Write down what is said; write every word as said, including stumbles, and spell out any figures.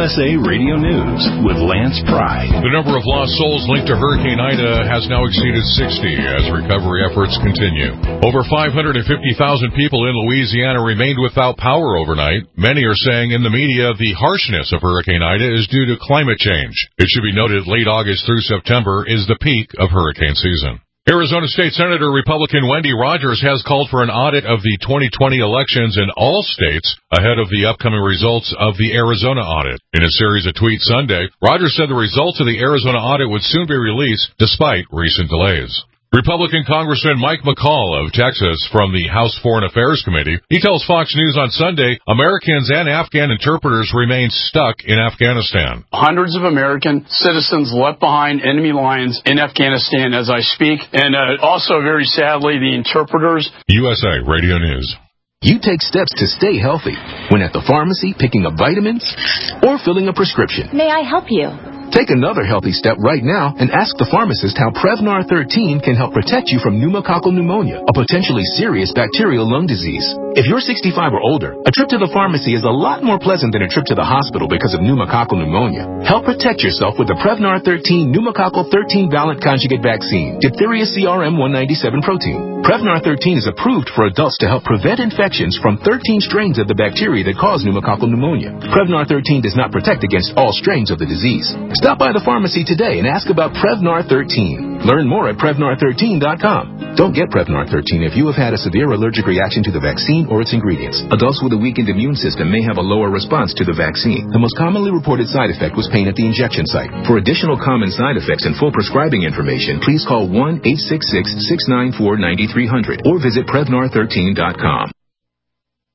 S A Radio News with Lance Pride. The number of lost souls linked to Hurricane Ida has now exceeded sixty as recovery efforts continue. Over five hundred fifty thousand people in Louisiana remained without power overnight. Many are saying in the media the harshness of Hurricane Ida is due to climate change. It should be noted late August through September is the peak of hurricane season. Arizona State Senator Republican Wendy Rogers has called for an audit of the twenty twenty elections in all states ahead of the upcoming results of the Arizona audit. In a series of tweets Sunday, Rogers said the results of the Arizona audit would soon be released despite recent delays. Republican Congressman Mike McCall of Texas from the House Foreign Affairs Committee, he tells Fox News on Sunday, Americans and Afghan interpreters remain stuck in Afghanistan. Hundreds of American citizens left behind enemy lines in Afghanistan as I speak, and uh, also very sadly the interpreters. U S A Radio News. You take steps to stay healthy when at the pharmacy picking up vitamins or filling a prescription. May I help you? Take another healthy step right now and ask the pharmacist how Prevnar thirteen can help protect you from pneumococcal pneumonia, a potentially serious bacterial lung disease. If you're sixty-five or older, a trip to the pharmacy is a lot more pleasant than a trip to the hospital because of pneumococcal pneumonia. Help protect yourself with the Prevnar thirteen pneumococcal thirteen valent conjugate vaccine, diphtheria C R M one ninety-seven protein. Prevnar thirteen is approved for adults to help prevent infections from thirteen strains of the bacteria that cause pneumococcal pneumonia. Prevnar thirteen does not protect against all strains of the disease. Stop by the pharmacy today and ask about Prevnar thirteen. Learn more at Prevnar thirteen dot com. Don't get Prevnar thirteen if you have had a severe allergic reaction to the vaccine or its ingredients. Adults with a weakened immune system may have a lower response to the vaccine. The most commonly reported side effect was pain at the injection site. For additional common side effects and full prescribing information, please call one eight six six, six nine four, nine three zero zero or visit Prevnar thirteen dot com.